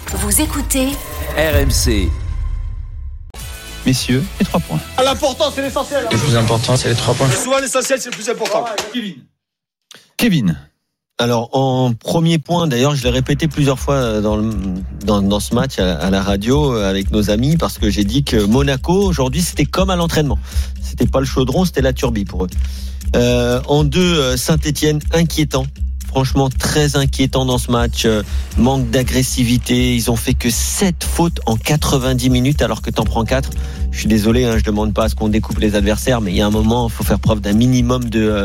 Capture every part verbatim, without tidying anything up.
Vous écoutez R M C. Messieurs, les trois points. L'important, c'est l'essentiel. Le plus important, c'est les trois points. Souvent, l'essentiel, c'est le plus important. Kevin. Kevin. Alors, en premier point, d'ailleurs, je l'ai répété plusieurs fois dans, le, dans, dans ce match à, à la radio avec nos amis, parce que j'ai dit que Monaco, aujourd'hui, c'était comme à l'entraînement. C'était pas le chaudron, c'était la turbie pour eux. Euh, en deux, Saint-Etienne, inquiétant. Franchement, très inquiétant dans ce match. Euh, manque d'agressivité. Ils ont fait que sept fautes en quatre-vingt-dix minutes, alors que t'en prends quatre. Je suis désolé, hein, je demande pas à ce qu'on découpe les adversaires, mais il y a un moment, il faut faire preuve d'un minimum de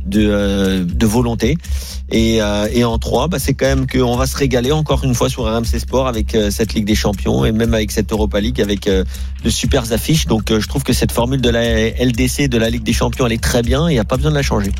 de, de volonté. Et, euh, et en trois, bah, c'est quand même qu'on va se régaler encore une fois sur R M C Sport avec euh, cette Ligue des Champions et même avec cette Europa League avec euh, de super affiches. Donc, euh, je trouve que cette formule de la L D C, de la Ligue des Champions, elle est très bien et il n'y a pas besoin de la changer.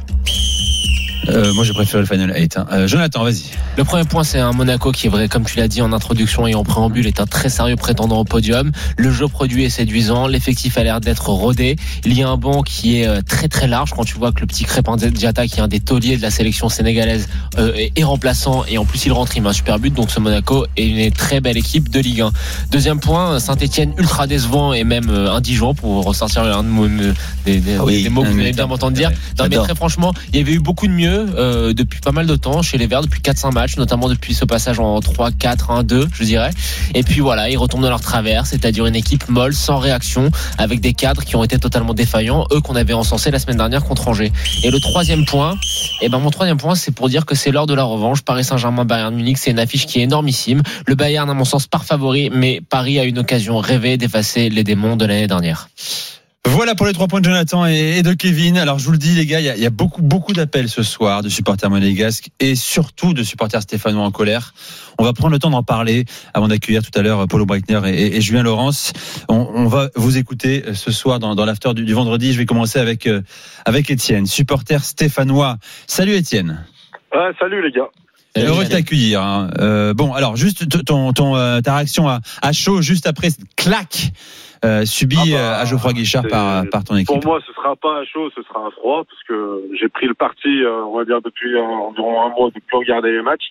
Euh, moi j'ai préféré le Final huit. Hein. Euh, Jonathan, vas-y. Le premier point, c'est un Monaco qui est vrai, comme tu l'as dit en introduction et en préambule, est un très sérieux prétendant au podium. Le jeu produit est séduisant, l'effectif a l'air d'être rodé. Il y a un banc qui est très très large quand tu vois que le petit Crépin Diatta, qui est un des tauliers de la sélection sénégalaise, euh, est remplaçant et en plus il rentre, il met un super but. Donc ce Monaco est une très belle équipe de Ligue un. Deuxième point, Saint-Etienne ultra décevant et même euh, indigent, pour ressortir un de des, des, ah oui, des mots que vous allez bien m'entendre dire. Non, mais très franchement, il y avait eu beaucoup de mieux Euh, depuis pas mal de temps chez les Verts, depuis quatre cinq matchs, notamment depuis ce passage en trois quatre un deux, je dirais. Et puis voilà, ils retombent dans leur travers, c'est-à-dire une équipe molle, sans réaction, avec des cadres qui ont été totalement défaillants, eux qu'on avait encensés la semaine dernière contre Angers. Et le troisième point, et ben mon troisième point, c'est pour dire que c'est l'heure de la revanche. Paris Saint-Germain, Bayern Munich, c'est une affiche qui est énormissime. Le Bayern, à mon sens, part favori, mais Paris a une occasion rêvée d'effacer les démons de l'année dernière. Voilà pour les trois points de Jonathan et de Kevin. Alors je vous le dis les gars, il y a, il y a beaucoup beaucoup d'appels ce soir de supporters monégasques et surtout de supporters stéphanois en colère. On va prendre le temps d'en parler avant d'accueillir tout à l'heure Paulo Breitner et, et, et Julien Laurence. On, on va vous écouter ce soir dans, dans l'after du, du vendredi. Je vais commencer avec euh, avec Étienne, supporter stéphanois. Salut Étienne. Ah, salut les gars. Salut, heureux de t'accueillir. Hein. Euh, bon, alors juste ton, ton euh, ta réaction à, à chaud juste après cette claque euh, subie ah bah, à Geoffroy Guichard par par ton équipe. Pour moi, ce sera pas un chaud, ce sera un froid, parce que j'ai pris le parti, euh, on va dire depuis euh, environ un mois, de plus regarder les matchs.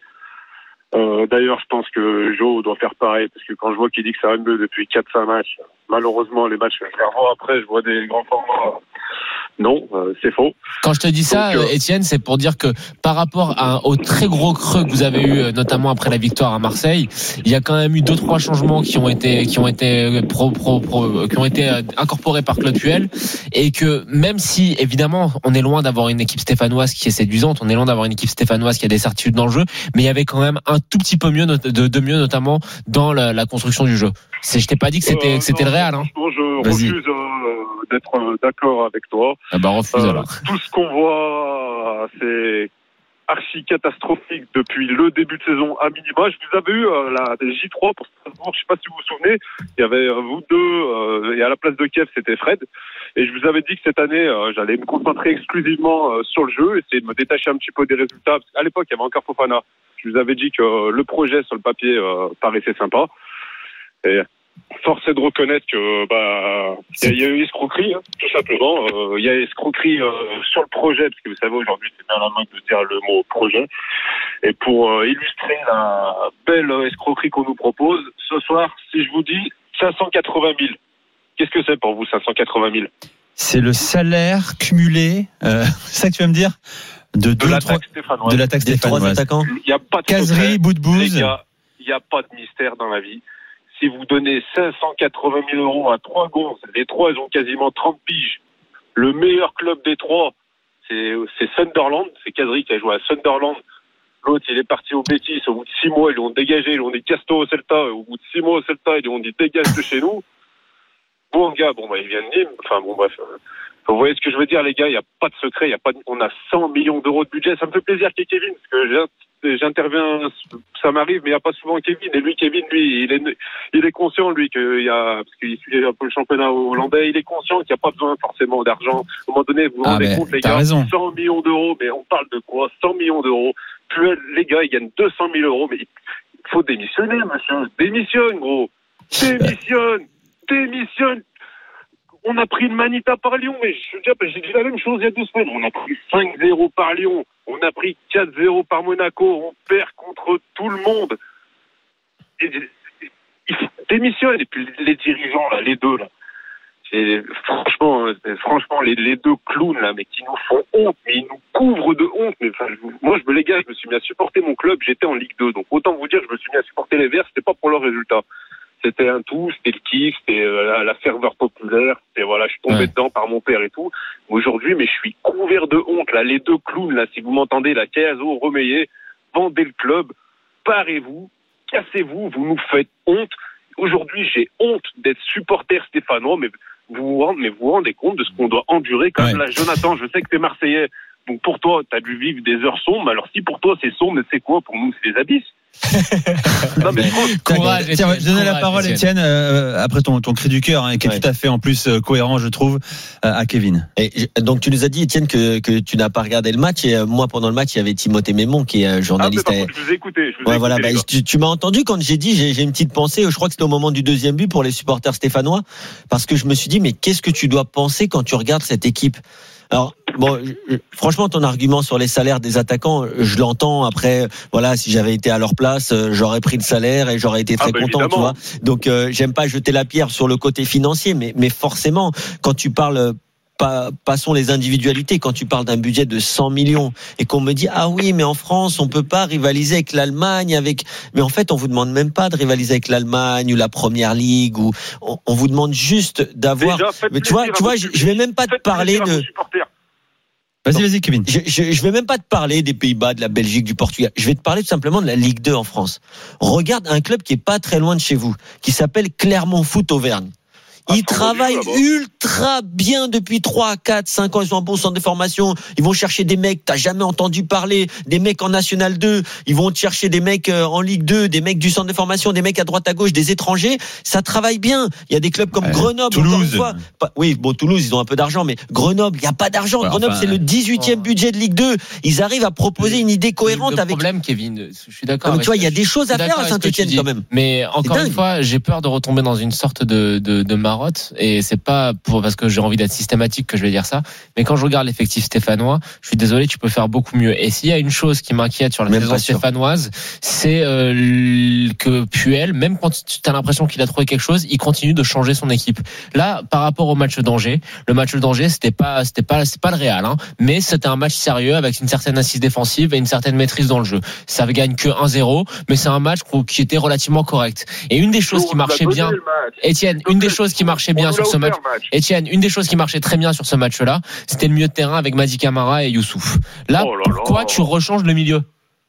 Euh, d'ailleurs, je pense que Joe doit faire pareil, parce que quand je vois qu'il dit que ça va mieux depuis quatre cinq matchs, malheureusement, les matchs que je vais revoir après, je vois des grands formats. Non, euh, c'est faux. Quand je te dis ça, Donc, euh... Étienne, c'est pour dire que par rapport à, au très gros creux que vous avez eu, notamment après la victoire à Marseille, il y a quand même eu deux trois changements qui ont été qui ont été pro, pro, pro, qui ont été incorporés par Claude Puel, et que même si évidemment on est loin d'avoir une équipe stéphanoise qui est séduisante, on est loin d'avoir une équipe stéphanoise qui a des certitudes dans le jeu, mais il y avait quand même un tout petit peu mieux de, de mieux, notamment dans la, la construction du jeu. C'est, je t'ai pas dit que c'était, euh, que c'était non, le Real. Hein. Je Vas-y. refuse euh, d'être euh, d'accord avec toi. Ah bah refuse euh, alors. Tout ce qu'on voit, c'est archi catastrophique depuis le début de saison à minima. Je vous avais eu euh, la J trois pour Strasbourg, je sais pas si vous vous souvenez. Il y avait euh, vous deux euh, et à la place de Kev, c'était Fred. Et je vous avais dit que cette année, euh, j'allais me concentrer exclusivement euh, sur le jeu, essayer de me détacher un petit peu des résultats. Parce qu'à l'époque, il y avait encore Fofana. Je vous avais dit que euh, le projet sur le papier euh, paraissait sympa. Et force est de reconnaître que bah il y, y a eu escroquerie, hein, tout simplement. Il euh, y a escroquerie euh, sur le projet, parce que vous savez aujourd'hui c'est bien la main de dire le mot projet. Et pour euh, illustrer la belle escroquerie qu'on nous propose ce soir, si je vous dis cinq cent quatre-vingt mille, qu'est-ce que c'est pour vous cinq cent quatre-vingt mille? C'est le salaire cumulé, euh, c'est ça que tu vas me dire, de, de deux, l'attaque trois, stéphanoise. De l'attaque stéphanoise. Il n'y a pas de Caserie, bout de bouse. Il n'y a, a pas de mystère dans la vie. Si vous donnez cinq cent quatre-vingt mille euros à trois gonzes, les trois, ils ont quasiment trente piges. Le meilleur club des trois, c'est, c'est Sunderland. C'est Caserie qui a joué à Sunderland. L'autre, il est parti au Betis. Au bout de six mois, ils l'ont dégagé. Ils l'ont dit casse-toi au Celta. Au bout de six mois au Celta, ils l'ont dit dégage de chez nous. Bon, gars, bon, bah, il vient de Nîmes. Enfin, bon, bref. Vous voyez ce que je veux dire, les gars? Il n'y a pas de secret. Il y a pas de... On a cent millions d'euros de budget. Ça me fait plaisir qu'il y ait Kevin, parce que j'interviens, ça m'arrive, mais il n'y a pas souvent Kevin. Et lui, Kevin, lui, il est, il est conscient, lui, qu'il y a, parce qu'il suit un peu le championnat hollandais, il est conscient qu'il n'y a pas besoin forcément d'argent. À un moment donné, vous vous ah rendez compte, les gars, raison. cent millions d'euros, mais on parle de quoi? cent millions d'euros. Puis, les gars, ils gagnent deux cent mille euros, mais il faut démissionner, monsieur. Démissionne, gros. Démissionne. Démissionne. On a pris le Manita par Lyon, mais je veux dire, j'ai dit la même chose il y a deux semaines. On a pris cinq zéro par Lyon. On a pris quatre zéro par Monaco. On perd contre tout le monde. il faut démissionner. Et puis les dirigeants, là, les deux, là. C'est, franchement, franchement, les, les deux clowns, là, mais qui nous font honte, mais ils nous couvrent de honte. Mais, enfin, je, moi, je me, les gars, je me suis mis à supporter mon club, j'étais en Ligue deux. Donc, autant vous dire, je me suis mis à supporter les Verts, c'était pas pour leurs résultats. C'était un tout, c'était le kiff, c'était euh, la, la ferveur populaire, c'était, voilà, je suis tombé ouais. dedans par mon père et tout. Aujourd'hui, mais je suis couvert de honte, là, les deux clowns, là, si vous m'entendez, là, Cayazo, Remeillet, vendez le club, parez-vous, cassez-vous, vous nous faites honte. Aujourd'hui, j'ai honte d'être supporter stéphanois, mais vous vous rendez, mais vous vous rendez compte de ce qu'on doit endurer comme ouais. là, Jonathan, je sais que t'es Marseillais, donc pour toi, t'as dû vivre des heures sombres, alors si pour toi c'est sombre, mais c'est quoi pour nous, c'est des abysses. Non, mais courage, tiens, je donne la parole, Étienne, euh, après ton, ton cri du cœur, hein, qui est ouais. tout à fait en plus euh, cohérent, je trouve, euh, à Kevin. Et donc tu nous as dit, Étienne, que, que tu n'as pas regardé le match, et euh, moi pendant le match, il y avait Timothée Mémon qui est euh, journaliste. Ah, mais par contre, je vous ai écouté. Je vous ai ouais, écouté voilà, bah, tu, tu m'as entendu quand j'ai dit, j'ai, j'ai une petite pensée, je crois que c'était au moment du deuxième but pour les supporters stéphanois, parce que je me suis dit, mais qu'est-ce que tu dois penser quand tu regardes cette équipe? Alors, bon, je, franchement, ton argument sur les salaires des attaquants, je l'entends. Après, voilà, si j'avais été à leur place, j'aurais pris le salaire et j'aurais été très ah bah content, évidemment. Tu vois. Donc, euh, j'aime pas jeter la pierre sur le côté financier, mais, mais forcément, quand tu parles, pas, passons les individualités, quand tu parles d'un budget de cent millions et qu'on me dit, ah oui, mais en France, on peut pas rivaliser avec l'Allemagne, avec, mais en fait, on vous demande même pas de rivaliser avec l'Allemagne ou la Première Ligue, ou on, on vous demande juste d'avoir, déjà, mais tu vois, tu vois, je, je vais même pas te parler de, Vas-y, vas-y, Kevin. Je, je, je vais même pas te parler des Pays-Bas, de la Belgique, du Portugal. Je vais te parler tout simplement de la Ligue deux en France. Regarde un club qui est pas très loin de chez vous, qui s'appelle Clermont Foot Auvergne. Ils ah, travaillent ultra bien depuis trois, quatre, cinq ans. Ils ont un bon centre de formation. Ils vont chercher des mecs, t'as jamais entendu parler, des mecs en National deux. Ils vont chercher des mecs en Ligue deux, des mecs du centre de formation, des mecs à droite à gauche, des étrangers. Ça travaille bien. Il y a des clubs comme euh, Grenoble, Toulouse. Encore une fois. Oui, bon, Toulouse, ils ont un peu d'argent, mais Grenoble, il n'y a pas d'argent. Ouais, Grenoble, enfin, c'est le dix-huitième oh. budget de Ligue deux. Ils arrivent à proposer une idée cohérente le avec. Le problème, Kevin, je suis d'accord. Non, mais tu vois, il y a des choses à faire à Saint-Etienne quand même. Mais encore une fois, j'ai peur de retomber dans une sorte de, de, de marotte, et c'est pas pour, parce que j'ai envie d'être systématique que je vais dire ça, mais quand je regarde l'effectif stéphanois, je suis désolé, tu peux faire beaucoup mieux. Et s'il y a une chose qui m'inquiète sur la saison stéphanoise, c'est euh, que Puel, même quand tu as l'impression qu'il a trouvé quelque chose, il continue de changer son équipe. Là, par rapport au match d'Angers, le match d'Angers, c'était pas, c'était pas, c'est pas le Real, hein, mais c'était un match sérieux avec une certaine assise défensive et une certaine maîtrise dans le jeu. Ça gagne que un zéro, mais c'est un match qui était relativement correct. Et une des choses qui marchait bien, Étienne, une des choses qui marchait bien sur ce match, Étienne, une des choses qui marchait très bien sur ce match-là, c'était le milieu de terrain avec Madi Camara et Youssouf. Là, oh là pourquoi là. tu rechanges le milieu?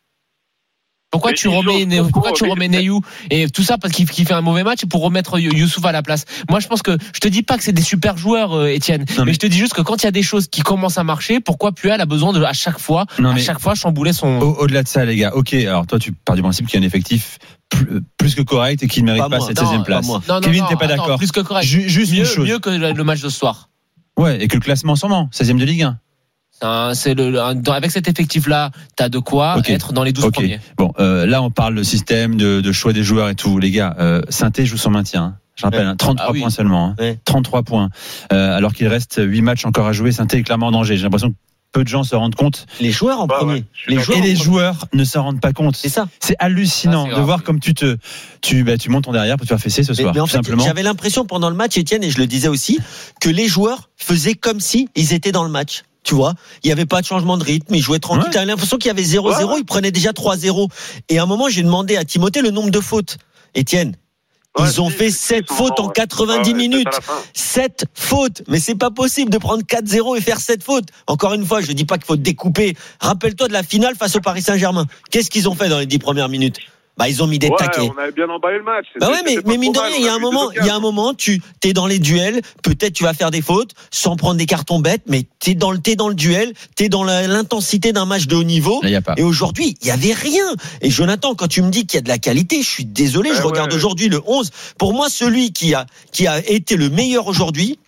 Pourquoi mais tu remets, Né, pourquoi tu remets Neyou et tout ça parce qu'il, qu'il fait un mauvais match pour remettre Youssouf à la place? Moi, je pense que je te dis pas que c'est des super joueurs, Étienne, mais, mais je te dis juste que quand il y a des choses qui commencent à marcher, pourquoi Puel a besoin de à chaque fois, non, à chaque fois chambouler son. Au, au-delà de ça, les gars. Ok, alors toi, tu pars du principe qu'il y a un effectif plus, plus que correct et qu'il ne mérite pas, pas cette seizième place. Non, non, Kevin, non, t'es pas attends, d'accord? Plus que correct. Ju- juste mieux, une chose. mieux que le match de ce soir. Ouais, et que le classement s'en ment. seizième de Ligue un. Un, c'est le, un, avec cet effectif-là, t'as de quoi okay. être dans les douze okay. premiers. Bon, euh, là, on parle de système, de, de choix des joueurs et tout. Les gars, euh, Saint-Étienne joue son maintien. Hein. Je rappelle, ouais. hein, trente-trois ah, oui. points seulement. Hein. Ouais. trente-trois points. Euh, alors qu'il reste huit matchs encore à jouer. Saint-Étienne est clairement en danger. J'ai l'impression que peu de gens se rendent compte. Les joueurs en bah, premier. Ouais. Les joueurs et les premier. joueurs ne s'en rendent pas compte. C'est ça. C'est hallucinant ah, c'est de voir comme tu te, tu, bah, tu montes en derrière pour te faire fesser ce soir. Mais, mais en tout fait, simplement. J'avais l'impression pendant le match, Étienne, et je le disais aussi, que les joueurs faisaient comme si ils étaient dans le match. Tu vois, il y avait pas de changement de rythme, ils jouaient tranquille. Ouais. T'avais l'impression qu'il y avait zéro zéro, ouais. Ils prenaient déjà trois zéro. Et à un moment, j'ai demandé à Timothée le nombre de fautes. Étienne, ouais, ils ont fait sept fautes en quatre-vingt-dix ouais, minutes. sept fautes. Mais c'est pas possible de prendre quatre zéro et faire sept fautes. Encore une fois, je dis pas qu'il faut découper. Rappelle-toi de la finale face au Paris Saint-Germain. Qu'est-ce qu'ils ont fait dans les dix premières minutes? Bah, ils ont mis des ouais, taquets. On avait bien emballé le match. Bah ouais, mais, mais mine de rien, il y a un moment, il y a un moment, tu, t'es dans les duels, peut-être tu vas faire des fautes, sans prendre des cartons bêtes, mais t'es dans le, t'es dans le duel, t'es dans la, l'intensité d'un match de haut niveau. Là, y a pas. Et aujourd'hui, il y avait rien. Et Jonathan, quand tu me dis qu'il y a de la qualité, je suis désolé, ouais, je regarde ouais. aujourd'hui le onze. Pour moi, celui qui a, qui a été le meilleur aujourd'hui,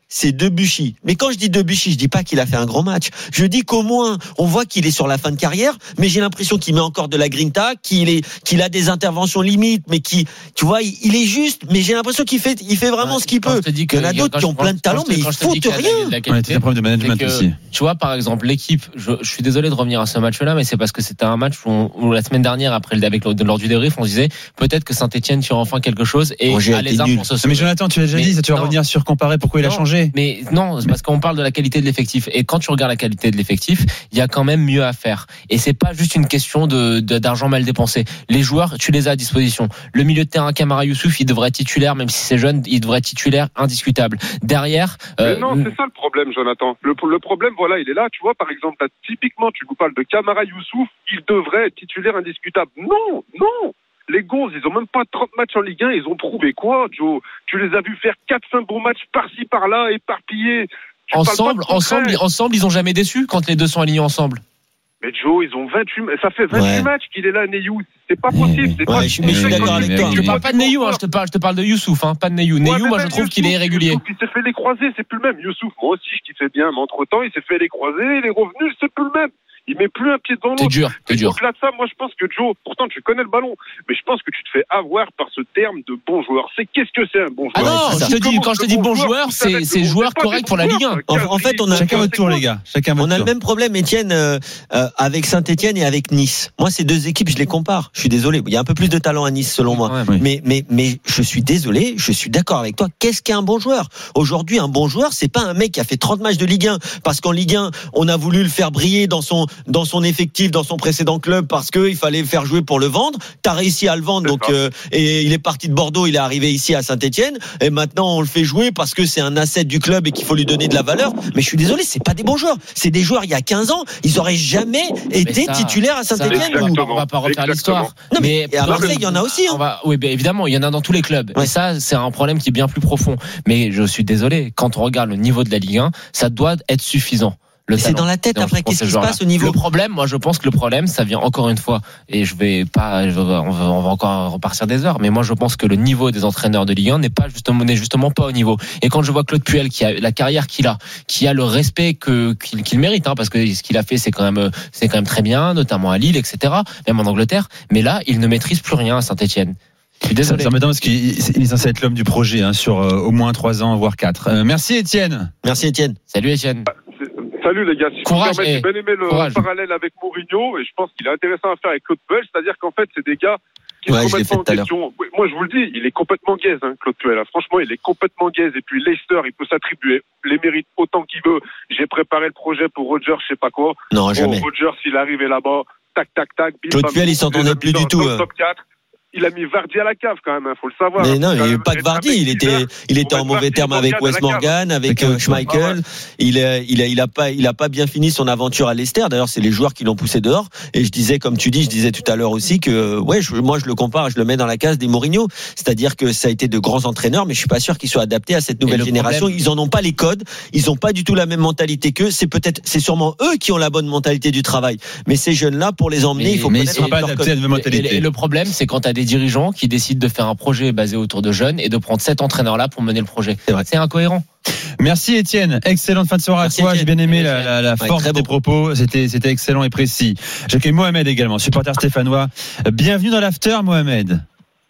c'est Debuchy. Mais quand je dis Debuchy, je dis pas qu'il a fait un grand match. Je dis qu'au moins, on voit qu'il est sur la fin de carrière, mais j'ai l'impression qu'il met encore de la grinta, qu'il est, qu'il a des interventions limites, mais qui, tu vois, il, il est juste, mais j'ai l'impression qu'il fait, il fait vraiment Ouais, ce qu'il quand peut. je te dis Il y en a d'autres qui ont plein de talent, mais ils foutent rien. On a des problèmes de management que, aussi. Tu vois, par exemple, l'équipe, je, je suis désolé de revenir à ce match-là, mais c'est parce que c'était un match où, on, où la semaine dernière, après le, avec lors du débrief, on se disait peut-être que Saint-Etienne tire enfin quelque chose et Angers a a les été armes nul. pour se sauver. Mais Jonathan, tu l'as déjà Mais dit, ça tu vas non. revenir sur comparer pourquoi il a Non, changé. Mais non, c'est parce qu'on parle de la qualité de l'effectif. Et quand tu regardes la qualité de l'effectif, il y a quand même mieux à faire. Et c'est pas juste une question de, de d'argent mal dépensé. Les joueurs, tu les as à disposition. Le milieu de terrain, Camara Youssouf, il devrait être titulaire, même si c'est jeune, il devrait être titulaire indiscutable. Derrière, euh, Mais non, c'est ça le problème, Jonathan. Le, le problème, voilà, il est là. Tu vois, par exemple, là, typiquement, tu nous parles de Camara Youssouf, il devrait être titulaire indiscutable. Non, non. Les Gonzes, ils ont même pas trente matchs en Ligue un, ils ont prouvé quoi, Joe? Tu les as vus faire quatre cinq bons matchs par-ci, par-là, éparpillés. Tu ensemble, parles pas de ensemble, concret. ensemble, ils ont jamais déçu quand les deux sont alignés ensemble. Mais Joe, ils ont vingt-huit, ça fait vingt-huit Ouais. matchs qu'il est là, Neyou. C'est pas possible. C'est Ouais, pas je suis- mais je suis d'accord avec toi. Je parle pas de Neyou, hein, je te parle, je te parle de Youssouf, hein, pas de Neyou. Ouais, Neyou, mais moi, je même trouve Youssouf, qu'il est irrégulier. Youssouf, il s'est fait les croiser, c'est plus le même. Youssouf, moi aussi, je kiffais bien, mais entre-temps, il s'est fait les croiser, il est revenu, c'est plus le même. Il met plus un pied devant C'est l'autre. dur, c'est Et dur. au-delà de ça, moi, je pense que Joe, pourtant, tu connais le ballon, mais je pense que tu te fais avoir par ce terme de bon joueur. C'est qu'est-ce que c'est un bon Ah joueur? non, c'est je ça. te dis, Comment quand je te le dis bon joueur, joueur, tout c'est, s'arrête c'est de- joueur pas correct des pour la bons Ligue un. joueurs, En- en fait, on a- Chacun votre tour, les gars. Chacun votre On a tour. le même problème, Étienne, euh, euh, avec Saint-Etienne et avec Nice. Moi, ces deux équipes, je les compare. Je suis désolé. Il y a un peu plus de talent à Nice, selon moi. Ouais, oui. Mais, mais, mais je suis désolé, je suis d'accord avec toi. Qu'est-ce qu'est un bon joueur? Aujourd'hui, un bon joueur, c'est pas un mec qui a fait trente matchs de Ligue un, parce qu'en Ligue un, on a voulu le faire briller dans son, dans son effectif, dans son précédent club, parce qu'il fallait le faire jouer pour le vendre. T'as réussi à le vendre, donc, euh, et il est parti de Bordeaux, il est arrivé ici à Saint-Etienne, et maintenant on le fait jouer parce que c'est un asset du club et qu'il faut lui donner de la valeur. Mais je suis désolé, c'est pas des bons joueurs. C'est des joueurs, il y a quinze ans, ils auraient jamais été ça, titulaires à Ça, Saint-Etienne. on, ou- va- on va pas refaire Exactement. l'histoire. Non, mais, et à Marseille, il y en a aussi, hein. On va, oui, bien évidemment, il y en a dans tous les clubs. Ouais. Et ça, c'est un problème qui est bien plus profond. Mais je suis désolé, quand on regarde le niveau de la Ligue un, ça doit être suffisant. Le Mais c'est talent. dans la tête Et on après, se prend qu'est-ce ces qui se joueurs-là. passe au niveau? Le problème, moi, je pense que le problème, ça vient encore une fois, et je vais pas, je vais- on, va, on va encore repartir des heures, mais moi, je pense que le niveau des entraîneurs de Ligue un n'est pas justement, n'est justement pas au niveau. Et quand je vois Claude Puel, qui a la carrière qu'il a, qui a le respect que, qu'il, qu'il mérite, hein, parce que ce qu'il a fait, c'est quand même, c'est quand même très bien, notamment à Lille, et cetera, même en Angleterre. Mais là, il ne maîtrise plus rien à Saint-Etienne. Je suis C'est désolé. c'est embêtant parce qu'il il est censé être l'homme du projet hein, sur euh, au moins trois ans, voire quatre. Euh, merci Étienne. Merci Étienne. Salut Etienne. Salut les gars, si Courage, vous me permettez, j'ai eh, bien aimé le courage. parallèle avec Mourinho et je pense qu'il est intéressant à faire avec Claude Puel, c'est-à-dire qu'en fait c'est des gars qui Ouais, sont je l'ai complètement fait tout à en l'heure. question. Oui, moi je vous le dis, il est complètement gaze, hein, Claude Puel. hein. Franchement, il est complètement gaze et puis Leicester, il peut s'attribuer les mérites autant qu'il veut. J'ai préparé le projet pour Rodgers, je sais pas quoi. Non, Bon, jamais. Rodgers, il est arrivé là-bas, tac tac tac. bim, Claude bam, Puel, il bim, s'entendait les a plus mis du dans tout, le euh. top quatre. Il a mis Vardy à la cave quand même, hein, faut le savoir. Mais hein. non, Faut il quand n'y a même pas que être Vardy, un mec il qui était, gère. il était Faut en mettre mauvais Vardy terme dans le avec cadre Wes à la cave. Morgan, avec Avec euh, Wes Schmeichel. Il a, il a, il a pas, il a pas bien fini son aventure à Leicester. D'ailleurs, c'est les joueurs qui l'ont poussé dehors. Et je disais, comme tu dis, je disais tout à l'heure aussi que, ouais, je, moi, je le compare, je le mets dans la case des Mourinho. C'est-à-dire que ça a été de grands entraîneurs, mais je suis pas sûr qu'ils soient adaptés à cette nouvelle le génération. problème- Ils en ont pas les codes. Ils ont pas du tout la même mentalité qu'eux. C'est peut-être, c'est sûrement eux qui ont la bonne mentalité du travail. Mais ces jeunes-là, pour les emmener, Mais- il faut Mais ils connaître sont pas leur adaptés à code. une nouvelle Et, et mentalité. le problème, c'est quand tu as des dirigeants qui décident de faire un projet basé autour de jeunes et de prendre cet entraîneur-là pour mener le projet. C'est vrai. C'est incohérent. Merci Étienne. Excellente fin de soirée Merci, à toi. J'ai Étienne. bien aimé la, Étienne. la, la Ouais, force très des beau. propos. C'était, c'était excellent et précis. J'accueille Mohamed également, supporter stéphanois. Bienvenue dans l'after, Mohamed.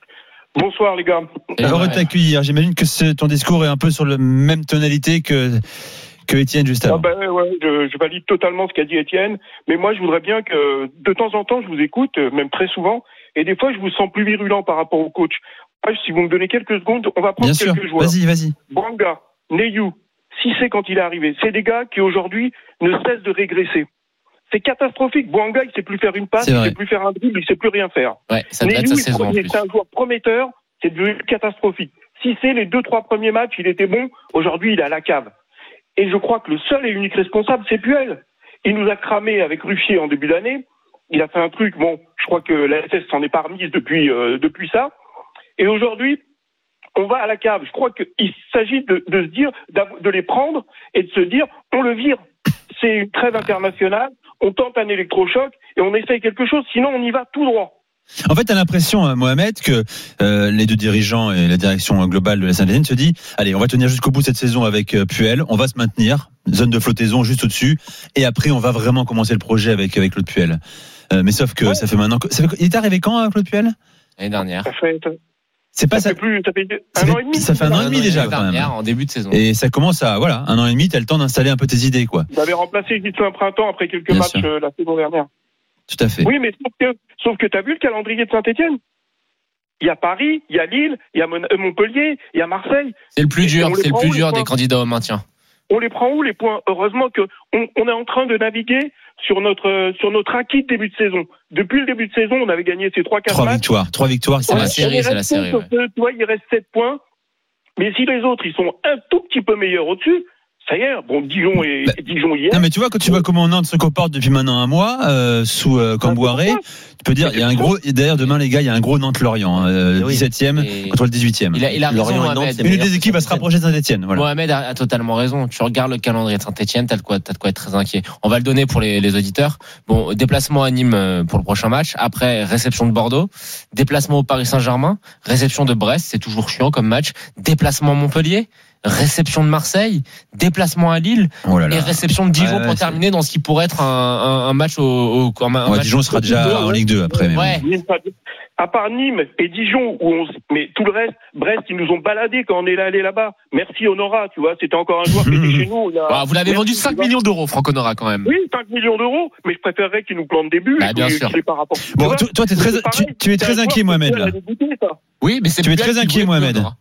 Bonsoir les gars. Et Heureux ouais. de t'accueillir. J'imagine que ce- ton discours est un peu sur la même tonalité que, que Étienne juste Ah avant. ben, ouais, je, je valide totalement ce qu'a dit Étienne, mais moi je voudrais bien que de temps en temps je vous écoute, même très souvent, et des fois je vous sens plus virulent par rapport au coach. Moi, si vous me donnez quelques secondes, on va prendre Bien sûr. quelques joueurs. Vas-y, vas-y. Bouanga, Neyou, Cissé quand il est arrivé, c'est des gars qui aujourd'hui ne cessent de régresser. C'est catastrophique. Bouanga, il sait plus faire une passe, C'est il vrai. sait plus faire un dribble, il sait plus rien faire. Ouais, ça devrait être Neyou, sa saison en il plus. c'est un joueur prometteur, c'est devenu catastrophique. Cissé, les deux, trois premiers matchs, il était bon, aujourd'hui il est à la cave. Et je crois que le seul et unique responsable, c'est Puel. Il nous a cramé avec Ruffier en début d'année. Il a fait un truc, bon, je crois que la S S s'en est pas remise depuis, euh, depuis ça. Et aujourd'hui, on va à la cave. Je crois qu'il s'agit de, de se dire, d'av- de les prendre et de se dire, on le vire. C'est une trêve internationale, on tente un électrochoc et on essaye quelque chose, sinon on y va tout droit. En fait, t'as l'impression, Mohamed, que euh, les deux dirigeants et la direction globale de la Saint-Étienne se dit, allez, on va tenir jusqu'au bout cette saison avec euh, Puel, on va se maintenir, zone de flottaison juste au-dessus, et après on va vraiment commencer le projet avec avec Claude Puel. Euh, mais sauf que ouais. ça fait maintenant, ça fait, il est arrivé quand euh, Claude Puel ? L'année dernière. Ça fait, c'est pas ça. ça. Fait plus, ça fait un ça fait, an et demi. Ça fait un an et demi déjà quand même. En début de saison. Et ça commence à, voilà, un an et demi, t'as le temps d'installer un peu tes idées, quoi. Vous avez remplacé Gislain Printemps après quelques Bien matchs sûr. la saison dernière. Tout à fait. Oui, mais sauf que, sauf que t'as vu le calendrier de Saint-Etienne. Il y a Paris, il y a Lille, il y a Montpellier, il y a Marseille. C'est le plus dur, c'est le plus où, dur des candidats au maintien. On les prend où les points ? Heureusement que on, on est en train de naviguer sur notre sur notre acquis de début de saison. Depuis le début de saison, on avait gagné ces trois quatre Trois matchs. victoires, trois victoires. C'est C'est la série, c'est la série. Ouais. Tu vois, il reste sept points. Mais si les autres, ils sont un tout petit peu meilleurs au-dessus, ça y est. Bon, Dijon et bah, Dijon hier. Non, mais tu vois, quand tu vois comment Nantes se comporte depuis maintenant un mois euh, sous euh, Cambouaré, tu peux dire, il y a un gros. D'ailleurs, demain, les gars, il y a un gros Nantes-Lorient, euh, oui. dix-septième Et contre le dix-huitième. Il a, il a raison, Lorient et Nantes, Mohamed. c'est Une meilleur des équipes va se rapprocher de Saint-Etienne. Voilà. Mohamed a, a totalement raison. Tu regardes le calendrier de Saint-Etienne, t'as de quoi, t'as de quoi être très inquiet. On va le donner pour les, les auditeurs. Bon, déplacement à Nîmes pour le prochain match. Après, réception de Bordeaux. Déplacement au Paris Saint-Germain. Réception de Brest. C'est toujours chiant comme match. Déplacement à Montpellier. Réception de Marseille, déplacement à Lille Oh là là. et réception de Dijon Ouais, ouais, pour c'est... terminer dans ce qui pourrait être un, un, un match au, au un ouais, match Dijon sera déjà en Ligue deux après. Mais ouais. bon. À part Nîmes et Dijon, où on, mais tout le reste, Brest, ils nous ont baladés quand on est allé là-bas. Merci Honora, tu vois, c'était encore un joueur qui était chez nous. Il a... bah, vous l'avez Merci, vendu cinq millions d'euros, Franck Honora, quand même. Oui, cinq millions d'euros, mais je préférerais qu'ils nous plantent des buts. Bah, bien et sûr. je par rapport. Bon, tu toi, toi, t'es très, tu, tu es très inquiet, Mohamed. Là. Dégoûté, ça. Oui, mais c'est Tu es Puel très qui inquiet, voulait Mohamed. Honora.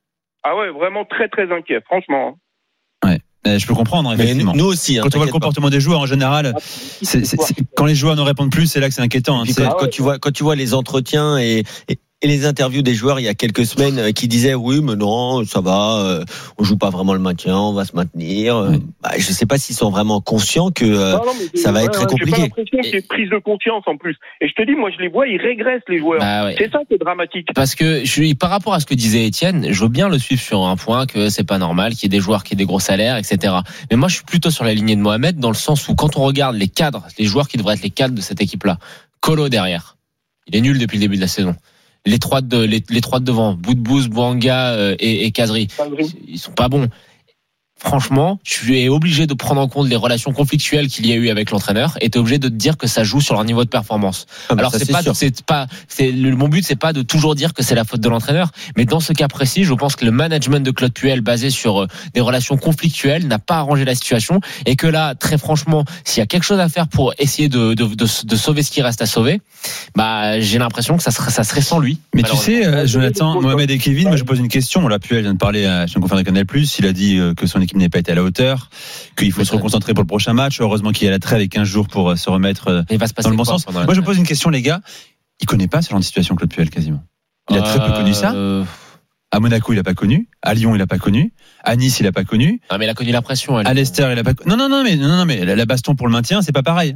Ah ouais, vraiment très très inquiet, franchement. Ouais, euh, je peux comprendre, Mais effectivement. nous aussi. Hein, Quand on voit le t'inquiète pas. comportement des joueurs en général, c'est, c'est, c'est, quand les joueurs ne répondent plus, c'est là que c'est inquiétant. Hein, Puis c'est... quand, quand tu vois quand tu vois les entretiens et, et et les interviews des joueurs il y a quelques semaines euh, qui disaient oui mais non ça va euh, on joue pas vraiment le maintien on va se maintenir euh, Oui. bah, je sais pas s'ils sont vraiment conscients que euh, Non, non, mais ça va ouais, être très ouais, compliqué. J'ai pas l'impression qu'il y ait prise de confiance en plus. Et je te dis, moi je les vois, ils régressent les joueurs. Bah, ouais. C'est ça qui est dramatique. Parce que je suis, par rapport à ce que disait Étienne, je veux bien le suivre sur un point que c'est pas normal qu'il y ait des joueurs qui aient des gros salaires, et cetera. Mais moi, je suis plutôt sur la lignée de Mohamed dans le sens où quand on regarde les cadres, les joueurs qui devraient être les cadres de cette équipe-là, Colo derrière, il est nul depuis le début de la saison. Les trois de les, les trois de devant, Boudbouz, Bouanga euh, et, et Kazri, ils sont pas bons. Franchement, tu es obligé de prendre en compte les relations conflictuelles qu'il y a eu avec l'entraîneur et tu es obligé de te dire que ça joue sur leur niveau de performance. Ah, Alors ça, c'est, c'est pas sûr. c'est pas c'est le, mon but c'est pas de toujours dire que c'est la faute de l'entraîneur, mais dans ce cas précis, je pense que le management de Claude Puel basé sur euh, des relations conflictuelles n'a pas arrangé la situation et que là très franchement, s'il y a quelque chose à faire pour essayer de de, de, de sauver ce qui reste à sauver, bah j'ai l'impression que ça serait ça serait sans lui. Mais tu sais, euh, Jonathan, Mohamed et Kevin, moi je pose une question. Là, Puel vient de parler à un confrère de Canal+. Il a dit euh, que son équipe n'est pas été à la hauteur, qu'il faut se reconcentrer pour le prochain match. Heureusement qu'il y a la trêve avec quinze jours pour euh, se remettre euh, Il va se passer dans le bon quoi sens. pendant la Moi, je me trêve pose une question, les gars. Il connaît pas ce genre de situation, Claude Puel, quasiment. Il a très peu connu ça. Euh, À Monaco, il a pas connu. À Lyon, il a pas connu. À Nice, il a pas connu. Non mais il a connu la pression. Elle. À Leicester, il a pas. Non, non, non, mais non, non, mais la, la baston pour le maintien, c'est pas pareil.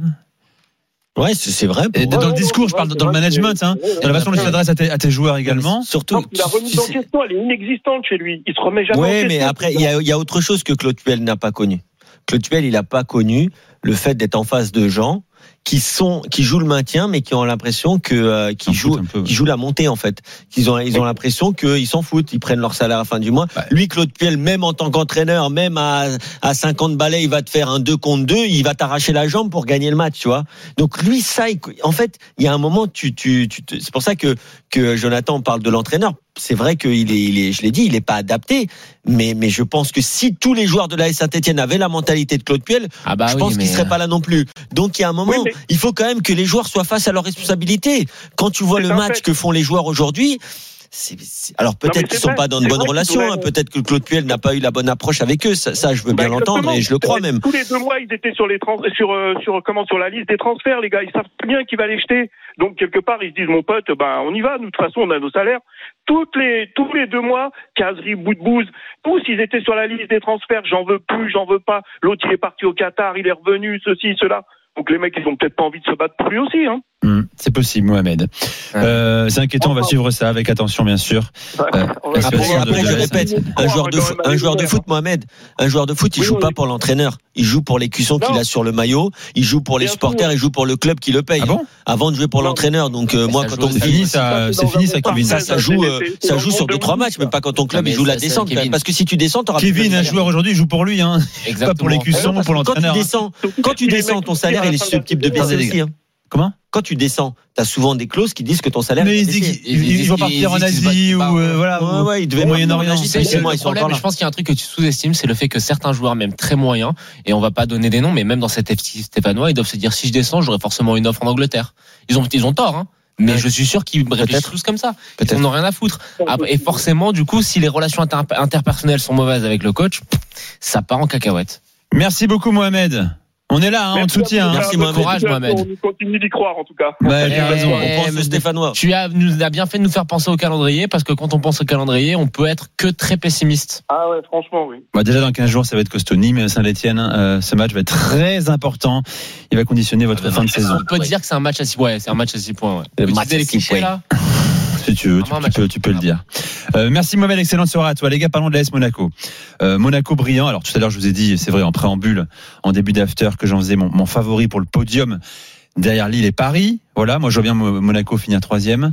Ouais, c'est, c'est vrai. Et Pour... dans le discours, je parle dans le management, hein, dans la façon dont il s'adresse à tes, à tes joueurs également. Surtout. Non, la remise en question, elle est inexistante chez lui. Il se remet jamais en Oui, question. mais après, il y a, il y a autre chose que Claude Puel n'a pas connu. Claude Puel, il n'a pas connu le fait d'être en face de gens qui sont, qui jouent le maintien, mais qui ont l'impression que, euh, qui jouent, qui jouent la montée, en fait. Qu'ils ont, ils ont l'impression qu'ils s'en foutent, ils prennent leur salaire à la fin du mois. Ouais. Lui, Claude Puel, même en tant qu'entraîneur, même à, à cinquante balais, il va te faire un deux contre deux, il va t'arracher la jambe pour gagner le match, tu vois. Donc, lui, ça, il, en fait, il y a un moment, tu, tu, tu, c'est pour ça que, que Jonathan parle de l'entraîneur. C'est vrai qu'il est, il est, je l'ai dit, il est pas adapté. Mais, mais je pense que si tous les joueurs de l'A S Saint-Etienne avaient la mentalité de Claude Puel, Ah bah je oui, pense mais qu'ils seraient pas là non plus. Donc il y a un moment, Oui, mais- il faut quand même que les joueurs soient face à leurs responsabilités. Quand tu vois C'est le un match fait. que font les joueurs aujourd'hui, c'est, c'est- alors mais peut-être c'est qu'ils sont vrai, pas dans de c'est bonnes vrai qu'ils relations, devraient- hein, peut-être que Claude Puel n'a pas eu la bonne approche avec eux. Ça, ça je veux Bah, bien l'entendre exactement. et je le crois même. Tous les deux mois, ils étaient sur les trans- sur euh, sur comment sur la liste des transferts, les gars. Ils savent bien qui va les jeter. Donc quelque part, ils se disent mon pote, ben on y va. Nous de toute façon, on a nos salaires. Toutes les tous les deux mois, Kazri, Boudbouz, tous ils étaient sur la liste des transferts. J'en veux plus, j'en veux pas. L'autre il est parti au Qatar, il est revenu, ceci, cela. Donc les mecs, ils ont peut-être pas envie de se battre pour lui aussi, hein. Mmh, c'est possible, Mohamed. Euh, c'est inquiétant, on va suivre ça avec attention, bien sûr. Euh, Après, après, je répète, un joueur de foot, un joueur de foot, Mohamed, un joueur de foot, il Oui, joue oui. pas pour l'entraîneur. Il joue pour les cuissons qu'il Non. a sur le maillot. Il joue pour les Bien supporters. sûr. Il joue pour le club qui le paye. Ah bon Avant de jouer pour Non. l'entraîneur. Donc, euh, Mais moi, ça quand joue on me aussi. C'est dit, fini, ça, c'est fini, ça, Kevin. ça, ça joue, euh, ça joue sur deux, trois matchs, mais pas quand ton club, Non, il mais joue la ça, c'est descente. Kevin. Parce que si tu descends, t'auras plus Kevin, de un salaire. joueur aujourd'hui, il joue pour lui, hein. Exactement. Pas pour les cuissons, Parce pour que Quand tu l'entraîneur. hein. descends, quand tu descends, ton salaire, il est susceptible de baisser aussi, hein. Comment? Quand tu descends, t'as souvent des clauses qui disent que ton salaire Mais va ils disent baisser. qu'ils ils vont partir en ils disent qu'ils Asie se battent ou pas. euh, voilà, Ouais, ou- ouais, ils devaient au Moyen-Orient. en Asie, Tu sais, c'est le moi, ils sont problème, encore là. je pense qu'il y a un truc que tu sous-estimes, c'est le fait que certains joueurs, même très moyens, et on va pas donner des noms, mais même dans cet effectif stéphanois, ils doivent se dire si je descends, j'aurai forcément une offre en Angleterre. Ils ont, ils ont tort, hein. Mais Ouais. je suis sûr qu'ils réfléchissent Peut-être. tous comme ça. Ils Peut-être. n'en ont rien à foutre. Ah, Et forcément, du coup, si les relations inter- interpersonnelles sont mauvaises avec le coach, ça part en cacahuète. Merci beaucoup, Mohamed. On est là, hein, on te soutient. hein. Merci, Mohamed. Courage, Mohamed. On continue d'y croire, en tout cas. Bah, Eh, t'as raison. On pense mais- au Stéphanois. Tu as, nous as bien fait de nous faire penser au calendrier, parce que quand on pense au calendrier, on peut être que très pessimiste. Ah ouais, franchement, oui. Bah, déjà dans quinze jours, ça va être costaud. Nîmes, Saint-Etienne, euh, ce match va être très important. Il va conditionner votre fin de saison. On peut dire que c'est un match à six points. Ouais, c'est un match à six points. Ouais. Le Tu match disais à les six clichés, points. là. Si tu veux, tu, Vraiment un tu match. peux, tu peux le dire. Euh, merci Mohamed, excellente soirée à toi. Les gars, parlons de l'A S Monaco. Euh, Monaco brillant. Alors tout à l'heure, je vous ai dit, c'est vrai, en préambule, en début d'after, que j'en faisais mon, mon favori pour le podium. Derrière Lille et Paris. Voilà, moi je vois bien Monaco finir troisième.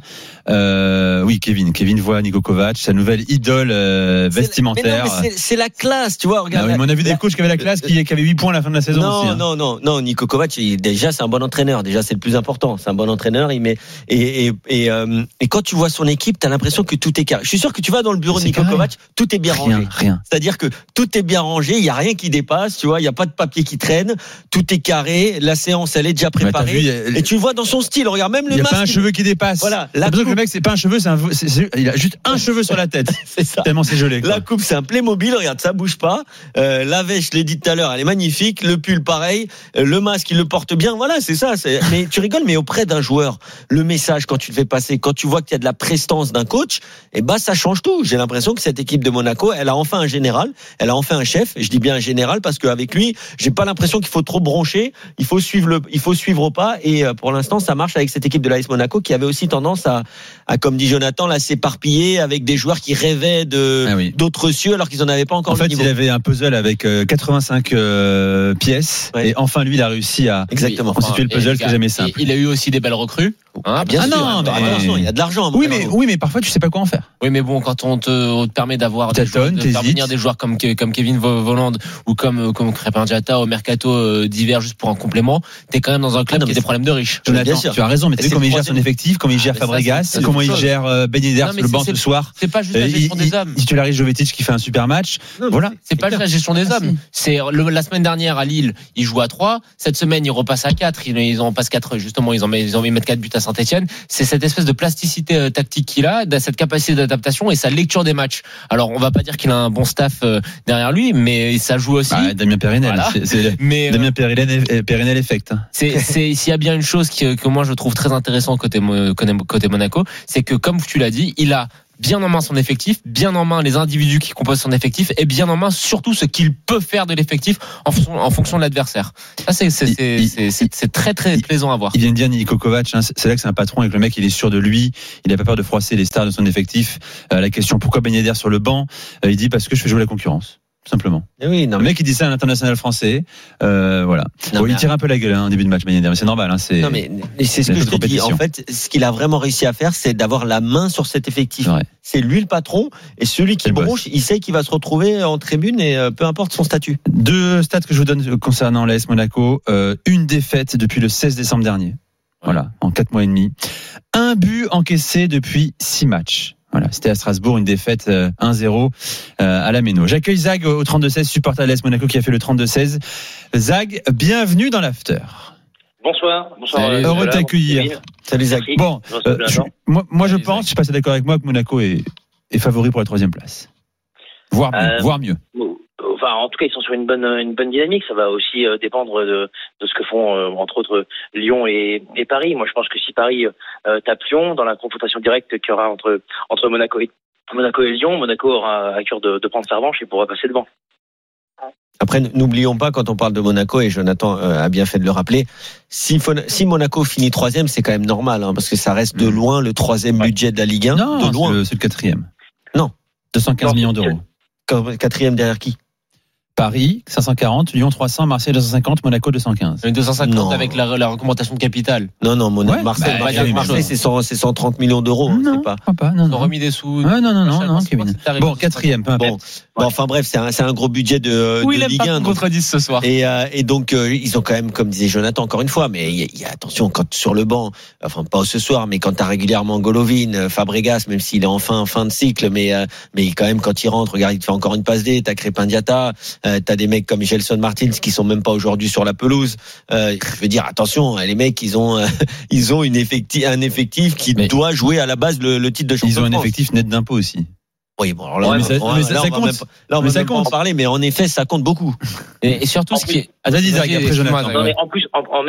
Euh, oui, Kevin. Kevin voit Niko Kovac, sa nouvelle idole euh, vestimentaire. Mais non, mais c'est- c'est la classe, tu vois. Ah Regarde. oui, mais on a vu des coachs qui avaient la classe, qui, qui avaient huit points à la fin de la saison Non, aussi. hein. non, non, non, Niko Kovac, il- déjà, c'est un bon entraîneur. Déjà, c'est le plus important. C'est un bon entraîneur. Il met, et, et, et, euh, et quand tu vois son équipe, t'as l'impression que tout est carré. Je suis sûr que tu vas dans le bureau de C'est Niko carré. Kovac, tout est bien Rien, rangé. rien. C'est-à-dire que tout est bien rangé, il y a rien qui dépasse, tu vois, il y a pas de papier qui traîne, tout est carré, la séance, elle est déjà Bah, t'as préparée. vu, il y a- Et tu le vois dans son style. Regarde, même Il le n'y a masque. pas un cheveu qui dépasse. Voilà, T'as la l'impression que le coupe. mec, c'est pas un cheveu, c'est un, c'est- c'est- il a juste un cheveu sur la tête. C'est ça. Tellement c'est gelé. quoi. La coupe, c'est un Playmobil, regarde, ça bouge pas. Euh, la veste, je l'ai dit tout à l'heure, elle est magnifique. Le pull, pareil. Euh, le masque, il le porte bien. Voilà, c'est ça. C'est... Mais tu rigoles, mais auprès d'un joueur, le message, quand tu le fais passer, quand tu vois qu'il y a de la prestance d'un coach, eh ben, ça change tout. J'ai l'impression que cette équipe de Monaco, elle a enfin un général, elle a enfin un chef. Et je dis bien un général parce qu'avec lui, j'ai pas l'impression qu'il faut trop broncher. Il faut suivre le, il faut suivre au pas. Et euh, pour l'instant, ça marche avec cette équipe de l'A S Monaco qui avait aussi tendance à, à, comme dit Jonathan, là, s'éparpiller avec des joueurs qui rêvaient de, Ah oui. d'autres cieux alors qu'ils n'en avaient pas encore En le fait, niveau. il avait un puzzle avec euh, quatre-vingt-cinq euh, pièces. Ouais. Et enfin, lui, il a réussi à Exactement. constituer le Et, puzzle, les c'est gars, jamais simple. et Il a eu aussi des belles recrues. Hein, Bien Ah sûr. non, mais- Attention, il y a de l'argent. Oui, Bravo. mais, oui, mais parfois, tu sais pas quoi en faire. Oui, mais bon, quand on te, on te permet d'avoir des Tâtonne, joueurs, de faire t'hésites. venir des joueurs comme, comme Kevin Volland ou comme, comme Crépin Diatta au mercato euh, d'hiver juste pour un complément, t'es quand même dans un club Ah non, qui a mais des c'est- problèmes de riches. Jonathan, bien sûr. tu as raison, mais tu Et sais c'est comment le il gère son troisième. effectif, comment il gère Ah, mais ça, Fabregas, c'est- c'est comment autre il chose. gère euh, Ben Yedder Non, sur mais le c'est- banc c'est- ce soir. C'est pas juste la Euh, gestion il, des hommes. il titularise Jovetic qui fait un super match. Non, mais Voilà. C'est pas juste la gestion des Ah, hommes. C'est le- la semaine dernière à Lille, ils jouent à trois. Cette semaine, ils repassent à quatre. Ils, ils en passent quatre. Justement, ils en mettent, ils en mettent quatre buts à Saint-Etienne. C'est cette espèce de plasticité euh, tactique qu'il a, de cette capacité d'adaptation et sa lecture des matchs. Alors, on va pas dire qu'il a un bon staff euh, derrière lui, mais ça joue aussi. Bah, Damien Périnel. Voilà. C'est, c'est mais euh, Damien Périnel, Périnel effect. hein. c'est, c'est, s'il y a bien une chose qui, que moi je trouve très intéressant côté, Mo- côté côté Monaco, c'est que comme tu l'as dit, il a bien en main son effectif, bien en main les individus qui composent son effectif et bien en main surtout ce qu'il peut faire de l'effectif en fonction, en fonction de l'adversaire. Ça, c'est, c'est, c'est, Il- c'est, c'est, c'est très très il- plaisant à voir. Il vient de dire Niko Kovac, hein, c'est là que c'est un patron et que le mec il est sûr de lui, il n'a pas peur de froisser les stars de son effectif. Euh, la question pourquoi Ben Yedder sur le banc, euh, il dit parce que je fais jouer la concurrence. Tout simplement. Eh oui, non, Le mais, mec il dit ça à l'international français, euh, voilà. non, Bon, mais- il tire un peu la gueule hein, en début de match Ben Yedder, mais c'est normal. Hein, c'est, non, mais et c'est ce c'est que une je te dis. compétition. En fait, ce qu'il a vraiment réussi à faire, c'est d'avoir la main sur cet effectif. c'est vrai. C'est lui le patron et celui qui C'est le boss. bronche, il sait qu'il va se retrouver en tribune et euh, peu importe son statut. Deux stats que je vous donne concernant l'A S Monaco, euh, une défaite depuis le seize décembre dernier. Voilà, en quatre mois et demi. Un but encaissé depuis six matchs. Voilà, c'était à Strasbourg, une défaite euh, un zéro euh, à la Méno. J'accueille Zag au trente-deux seize, supporter de l'A S Monaco qui a fait le trente-deux seize. Zag, bienvenue dans l'after. Bonsoir, bonsoir. Salut, euh, heureux de voilà, t'accueillir. Kevin. Salut Zach. Merci. Bon, Je reçois euh, Jonathan. je- moi, moi je Allez, pense, Zag. je sais pas si t'es d'accord avec moi, que Monaco est, est favori pour la troisième place. Voire mieux. Euh, Voire mieux. Bon, Enfin, en tout cas, ils sont sur une bonne, une bonne dynamique. Ça va aussi euh, dépendre de, de ce que font, euh, entre autres, Lyon et, et Paris. Moi, je pense que si Paris euh, tape Lyon dans la confrontation directe qu'il y aura entre, entre Monaco et, Monaco et Lyon, Monaco aura à cœur de, de prendre sa revanche et pourra passer devant. Après, n'oublions pas, quand on parle de Monaco, et Jonathan a bien fait de le rappeler, si, si Monaco finit troisième, c'est quand même normal, hein, parce que ça reste de loin le troisième ouais. budget de la Ligue un. Non, de loin. C'est, le, c'est le quatrième. Non. deux cent quinze non, millions d'euros. Quatrième derrière qui? Paris, cinq cent quarante, Lyon trois cents, Marseille deux cent cinquante, Monaco deux cent quinze. deux cent cinquante non. Avec la, la recommandation de capital. Non, non, Monaco, ouais, Marseille, bah, Marseille, Marseille c'est, cent, c'est cent trente millions d'euros. Non, c'est pas. pas non, Ils ont remis des sous. Ah, non, non, non, non, Kevin. Bon, quatrième, peu bon, bon, enfin bref, c'est un, c'est un gros budget de, oui, de Ligue un. Oui, contredisent ce soir. Et, euh, et donc, euh, ils ont quand même, comme disait Jonathan, encore une fois, mais il y, y a attention, quand sur le banc, enfin pas ce soir, mais quand t'as régulièrement Golovin, Fabregas, même s'il est en fin, fin de cycle, mais, euh, mais quand même, quand il rentre, regarde, il te fait encore une passe D, t'as Crépin Diatta, euh, t'as des mecs comme Michelson Martins qui sont même pas aujourd'hui sur la pelouse. Euh, je veux dire, attention, les mecs, ils ont, euh, ils ont une effectif, un effectif qui mais doit jouer à la base le, le titre de champion. Ils ont de un effectif net d'impôts aussi. Oui, bon, alors là, ouais, mais ça, on, mais ça, là, ça on compte. Même, là, on mais va ça même compte. pas en parler, mais en effet, ça compte beaucoup. Et, et surtout, ce qui est. Ah, vas-y, Zach, après Jonathan. Non, mais en plus,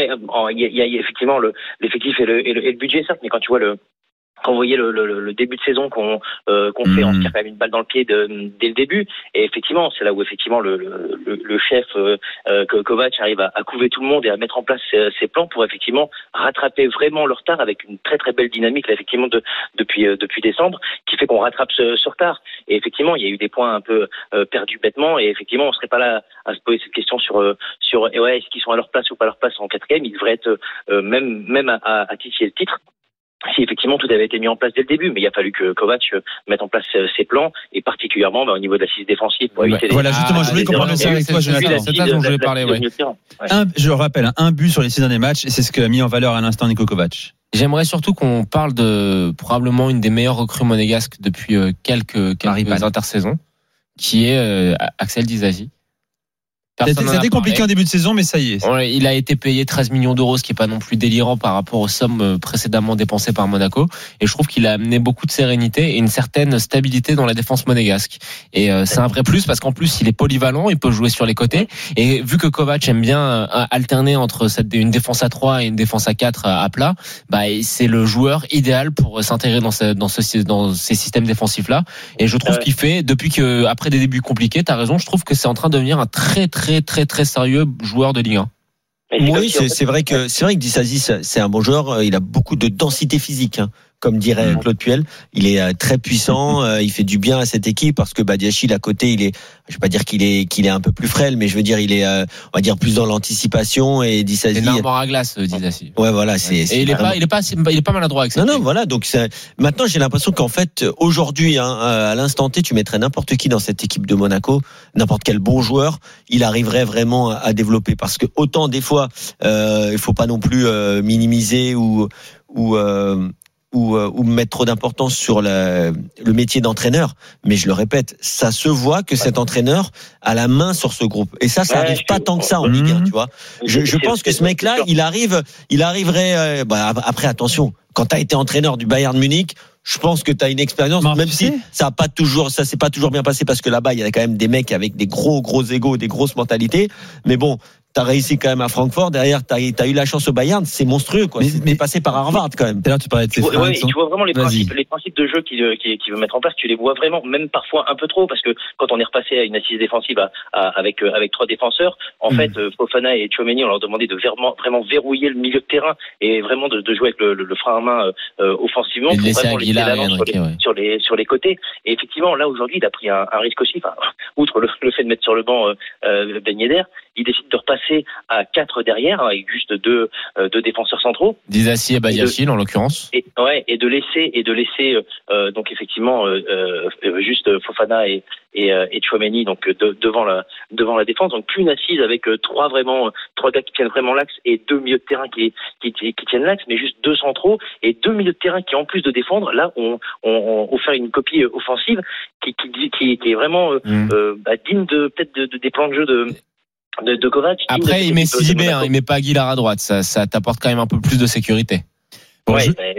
il y, y a effectivement le, l'effectif et le, et, le, et le budget, certes, mais quand tu vois le. Quand vous voyez le, le, le début de saison qu'on, euh, qu'on fait, mmh. on se tire quand même une balle dans le pied de, dès le début. Et effectivement, c'est là où effectivement le, le, le chef euh, Kovac arrive à, à couver tout le monde et à mettre en place ses, ses plans pour effectivement rattraper vraiment le retard avec une très très belle dynamique là, effectivement de, depuis euh, depuis décembre, qui fait qu'on rattrape ce, ce retard. Et effectivement, il y a eu des points un peu euh, perdus bêtement. Et effectivement, on serait pas là à se poser cette question sur euh, sur et ouais, est-ce qu'ils sont à leur place ou pas à leur place en quatrième. Ils devraient être euh, même même à, à, à titiller le titre. Si effectivement tout avait été mis en place dès le début, mais il a fallu que Kovac mette en place ses plans, et particulièrement bah, au niveau de l'assise défensive. Pour éviter voilà, les... justement, ah, je voulais comprendre ça avec toi, Jonathan. C'est ça dont je voulais parler. Ouais. Un, je le rappelle, un but sur les six derniers matchs, et c'est ce qu'a mis en valeur à l'instant Niko Kovac. J'aimerais surtout qu'on parle de probablement une des meilleures recrues monégasques depuis quelques, quelques intersaisons, qui est euh, Axel Disasi. Personne C'était compliqué en début de saison, mais ça y est. Ouais, il a été payé treize millions d'euros, ce qui est pas non plus délirant par rapport aux sommes précédemment dépensées par Monaco. Et je trouve qu'il a amené beaucoup de sérénité et une certaine stabilité dans la défense monégasque. Et euh, c'est un vrai plus parce qu'en plus, il est polyvalent, il peut jouer sur les côtés. Et vu que Kovac aime bien euh, alterner entre cette, une défense à trois et une défense à quatre à, à plat, bah, c'est le joueur idéal pour s'intégrer dans, ce, dans, ce, dans ces systèmes défensifs-là. Et je trouve ouais. qu'il fait, depuis que, après des débuts compliqués, t'as raison, je trouve que c'est en train de devenir un très, très très très très sérieux joueur de Ligue un. Oui, c'est, c'est vrai que c'est vrai que Disasi c'est un bon joueur. Il a beaucoup de densité physique, hein, comme dirait Claude Puel. Il est très puissant. Il fait du bien à cette équipe parce que Badiachil à côté, il est, je vais pas dire qu'il est qu'il est un peu plus frêle, mais je veux dire il est, on va dire plus dans l'anticipation et Disasi. C'est une armoire à glace, Disasi. Ouais, voilà, c'est. Et c'est il est pas, il est pas, il est pas maladroit avec ça. Non, non, voilà. Donc c'est, maintenant j'ai l'impression qu'en fait aujourd'hui, hein, à l'instant T, tu mettrais n'importe qui dans cette équipe de Monaco, n'importe quel bon joueur, il arriverait vraiment à, à développer parce que autant des fois, euh, il faut pas non plus euh, minimiser ou ou euh, ou, euh, ou mettre trop d'importance sur la, le métier d'entraîneur, mais je le répète, ça se voit que cet entraîneur a la main sur ce groupe, et ça, ça ouais, arrive pas tant que ça en Ligue un, tu vois. Je, je pense que ce mec-là, il arrive, il arriverait. Euh, bah, après, attention, quand t'as été entraîneur du Bayern Munich, je pense que tu as une expérience, Marc, même si ça a pas toujours, ça s'est pas toujours bien passé parce que là-bas, il y a quand même des mecs avec des gros, gros égos, des grosses mentalités. Mais bon, t'as réussi quand même à Francfort. Derrière, t'as, t'as eu la chance au Bayern. C'est monstrueux, quoi. Mais, c'est mais, passé par Harvard, quand même. D'ailleurs, tu parlais de tes frères. Ouais, tu vois vraiment les principes, les principes de jeu qu'il, qu'il, qu'il veut mettre en place. Tu les vois vraiment, même parfois un peu trop, parce que quand on est repassé à une assise défensive à, à, avec, avec trois défenseurs, en mmh. fait, Fofana et Tchouaméni, on leur demandait de vraiment, vraiment verrouiller le milieu de terrain et vraiment de, de jouer avec le, le, le frein à main euh, offensivement et pour vraiment laisser l'avant sur, les, ouais. sur les sur les côtés. Et effectivement, là aujourd'hui, il a pris un, un risque aussi. Enfin, outre le, le fait de mettre sur le banc euh, euh, Ben Yedder, il décide de repasser à quatre derrière avec juste deux euh, deux défenseurs centraux. Disasi et Badiachil en l'occurrence. Et ouais, et de laisser et de laisser euh, donc effectivement euh, euh, juste Fofana et et, euh, et Tchouaméni donc de, devant la devant la défense, donc plus une assise avec euh, trois vraiment euh, trois gars qui tiennent vraiment l'axe et deux milieux de terrain qui qui, qui tiennent l'axe, mais juste deux centraux et deux milieux de terrain qui en plus de défendre là on on, on fait une copie offensive qui qui qui, qui est vraiment euh, mmh. euh, bah, digne de peut-être de, de, des plans de jeu de de, de Kovac. Après de, il met Sidibé, hein, il met pas Aguilar à droite, ça ça t'apporte quand même un peu plus de sécurité. Bon, ouais, je... bah,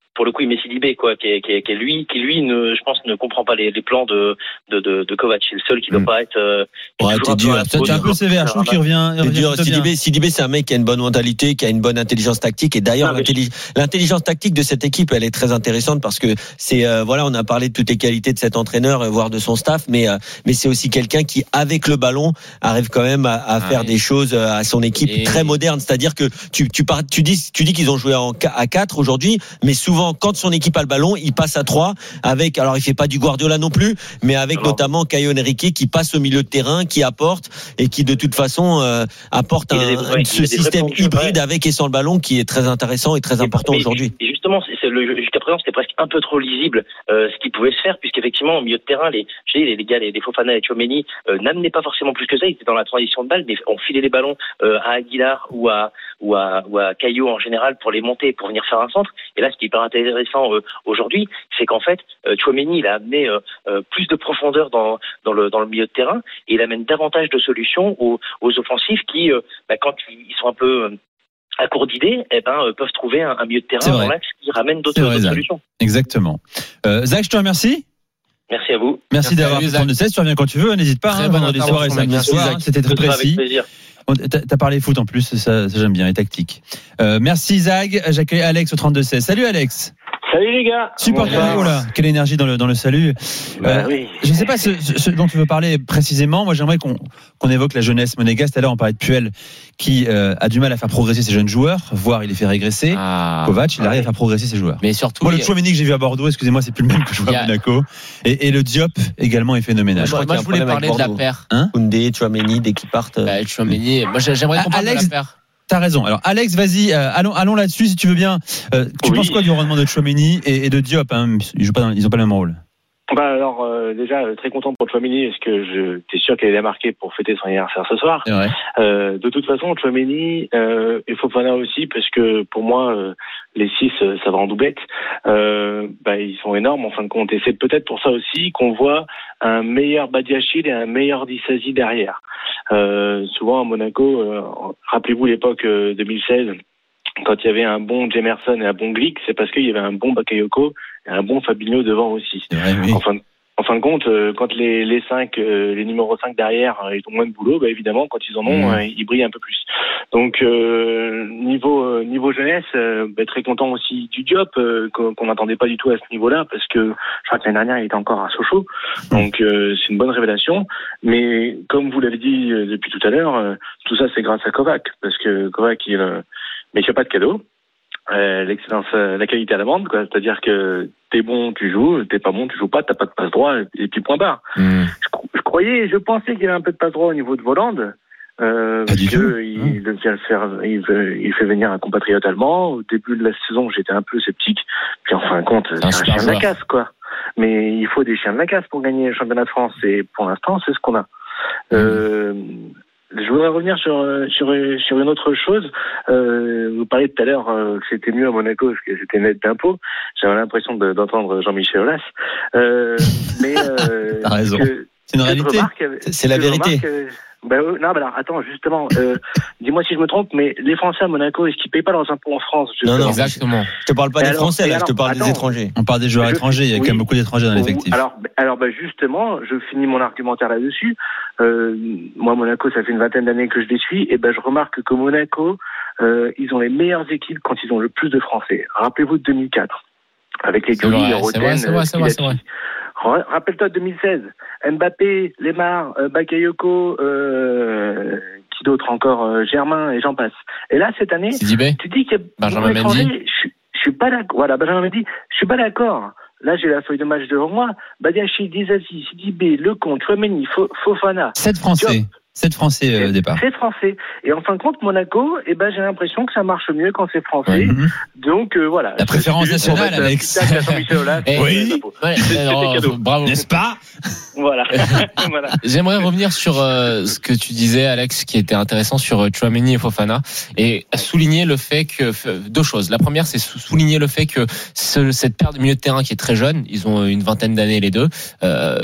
pour le coup, il met Sidibé, quoi, qui est, qui est, qui est lui, qui lui, ne, je pense, ne comprend pas les, les plans de, de, de, de Kovac. C'est le seul qui ne doit Mm. pas être. Euh, Ouais, t'es dur. Ça, tu es un peu sévère. Je trouve qu'il revient. il C'est revient dur. plutôt bien. Sidibé, Sidibé, c'est un mec qui a une bonne mentalité, qui a une bonne intelligence tactique. Et d'ailleurs, Ah, mais l'intelli- l'intelligence tactique de cette équipe, elle est très intéressante parce que c'est, euh, voilà, on a parlé de toutes les qualités de cet entraîneur, euh, voire de son staff, mais, euh, mais c'est aussi quelqu'un qui, avec le ballon, arrive quand même à, à Ah, faire oui. des choses euh, à son équipe Et- très moderne. C'est-à-dire que tu, tu, par- tu dis, tu dis qu'ils ont joué en, qu- à quatre aujourd'hui, mais souvent, quand son équipe a le ballon, il passe à trois avec, alors il fait pas du Guardiola non plus, mais avec Non. notamment Caio Henrique qui passe au milieu de terrain, qui apporte et qui de toute façon euh, apporte Il a des un, vrais- il a ce des système vrais points de hybride jeu, avec et sans le ballon qui est très intéressant et très important Mais- aujourd'hui. Et justement, c'est, c'est le, jusqu'à présent, c'était presque un peu trop lisible euh, ce qui pouvait se faire, puisqu'effectivement, au milieu de terrain, les, je dis, les, les gars, les, les Fofana et Tchouaméni euh, n'amenaient pas forcément plus que ça. Ils étaient dans la transition de balle, mais on filait les ballons euh, à Aguilar ou à ou à ou à Caillot en général pour les monter, pour venir faire un centre. Et là, ce qui est hyper intéressant euh, aujourd'hui, c'est qu'en fait, euh, Tchouaméni, il a amené euh, euh, plus de profondeur dans dans le dans le milieu de terrain et il amène davantage de solutions aux, aux offensifs qui, euh, bah, quand ils sont un peu euh, à court d'idées, eh ben, euh, peuvent trouver un, un milieu de C'est terrain vrai. dans l'axe qui ramène d'autres, C'est vrai, d'autres Zach. solutions. Exactement. Euh, Zach, je te remercie. Merci à vous. Merci Merci d'avoir à lui, fait Zach. trente seize. Tu reviens quand tu veux. N'hésite pas. Très Hein, bonne vendredi soir et intervention, samedi merci, soir. Zach. C'était très Ce sera précis. avec plaisir. On- T'as t'as parlé foot en plus, ça, ça j'aime bien, et tactique. Euh, merci Zag, j'accueille Alex au trente-deux seize. Salut Alex. Salut les gars. Supporter, Bonsoir. oh là, quelle énergie dans le, dans le salut. Bah Euh, oui. Je ne sais pas ce, ce- ce dont tu veux parler précisément. Moi, j'aimerais qu'on qu'on évoque la jeunesse monégasque. Tout à l'heure, on parlait de Puel qui euh, a du mal à faire progresser ses jeunes joueurs, voire il les fait régresser. Ah. Kovac, il arrive à faire progresser ses joueurs. Mais surtout, Moi, le il y a- Tchouaméni que j'ai vu à Bordeaux, excusez-moi, c'est plus le même que je vois Il y à a- Monaco. Et, et le Diop également est phénoménal. Je crois moi, qu'il y a je un voulais problème parler de la avec paire. Koundé, Tchouaméni, dès qu'ils partent. euh, Bah, Tchouaméni, moi j'ai- j'aimerais Ah, qu'on parle Alex- de la paire. T'as raison. Alors, Alex, vas-y, euh, allons, allons là-dessus si tu veux bien. Euh, tu Oui. penses quoi du rendement de Tchouaméni et, et de Diop hein, Ils jouent pas dans- ils ont pas le même rôle. Bah alors euh, déjà euh, très content pour Tchouaméni parce que je t'es sûr qu'elle allait marquer pour fêter son anniversaire ce soir. C'est vrai. Euh, de toute façon, Tchouaméni euh, et Fofana aussi parce que pour moi euh, les six euh, ça va en doublette. Euh, bah ils sont énormes en fin de compte et c'est peut-être pour ça aussi qu'on voit un meilleur Badiachil et un meilleur Dissasi derrière. Euh, souvent à Monaco, euh, rappelez-vous l'époque euh, deux mille seize. Quand il y avait un bon Jemerson et un bon Glick, c'est parce qu'il y avait un bon Bakayoko et un bon Fabinho devant aussi. C'est vrai, oui. En fin de, en fin de compte, euh, quand les, les cinq, euh, les numéros cinq derrière, euh, ils ont moins de boulot, bah évidemment, quand ils en ont, Mmh. euh, ils brillent un peu plus. Donc euh, niveau euh, niveau jeunesse, euh, bah, très content aussi du Diop euh, qu'on qu'on n'attendait pas du tout à ce niveau-là, parce que je crois que l'année dernière il était encore à Sochaux. Donc euh, c'est une bonne révélation. Mais comme vous l'avez dit euh, depuis tout à l'heure, euh, tout ça c'est grâce à Kovac, parce que Kovac il euh, mais il fait pas de cadeau. Euh, l'excellence, euh, la qualité à l'amende, quoi. C'est-à-dire que t'es bon, tu joues, t'es pas bon, tu joues pas, t'as pas de passe droit, et puis point barre. Hmm. Je, cro- je croyais, je pensais qu'il y avait un peu de passe droit au niveau de Voland, euh, Pas parce du tout. que il vient faire, il, veut- il fait venir un compatriote allemand. Au début de la saison, j'étais un peu sceptique, puis en fin de compte, c'est un un super chien de la joueur. casse, quoi. Mais il faut des chiens de la casse pour gagner le championnat de France, et pour l'instant, c'est ce qu'on a. Euh, Je voudrais revenir sur sur sur une autre chose. Euh, vous parliez tout à l'heure euh, que c'était mieux à Monaco parce que c'était net d'impôts. J'avais l'impression de, d'entendre Jean-Michel Aulas. Euh, mais euh, T'as raison. que- C'est une que je réalité. remarque, C'est- c'est la que je vérité. remarque, euh, ben, euh, non, ben alors attends justement. Euh, dis-moi si je me trompe, mais les Français à Monaco, est-ce qu'ils payent pas leurs impôts en France Non, non. justement Exactement. Je te parle pas Et des alors- Français, et là, je te alors, parle des attends. étrangers. On parle des joueurs Je- étrangers. Il y a oui. quand même beaucoup d'étrangers dans l'effectif. Alors, alors bah justement, je finis mon argumentaire là-dessus. Euh, moi, Monaco, ça fait une vingtaine d'années que je les suis, et ben je remarque que Monaco, euh, ils ont les meilleures équipes quand ils ont le plus de Français. Rappelez-vous de deux mille quatre, avec les C'est vrai, Gulli, c'est Roten, vrai, c'est vrai, c'est vrai, c'est vrai. Ra- Rappelle-toi de deux mille seize, Mbappé, Lemar, euh, Bakayoko, euh, qui d'autre encore, euh, Germain et j'en passe. Et là, cette année, Sidibé. tu dis qu'il y a Benjamin beaucoup d'étrangers, Mendy. Je, suis- je suis pas d'accord. Voilà, Benjamin Mendy, je suis pas d'accord. Là, j'ai la feuille de match devant moi. Badiachil, Disasi, Sidibé, Lecomte, Tchouaméni, Fo- Fofana. sept Français. sept Français euh, au départ. C'est français. Et en fin de compte, Monaco, eh ben, j'ai l'impression que ça marche mieux quand c'est français. Mhm. Donc, euh, voilà. La préférence C'est juste pour nationale, mettre un Alex. petit tac à Jean-Michel Aulas. Eh, Oui. Euh, chapeau. Ouais, C'était alors, cadeau. bravo. N'est-ce pas? Voilà. voilà. J'aimerais revenir sur euh, ce que tu disais, Alex, qui était intéressant sur euh, Tchouaméni et Fofana, et souligner le fait que f- deux choses. La première, c'est sou- souligner le fait que ce, cette paire de milieu de terrain qui est très jeune, ils ont une vingtaine d'années les deux, euh,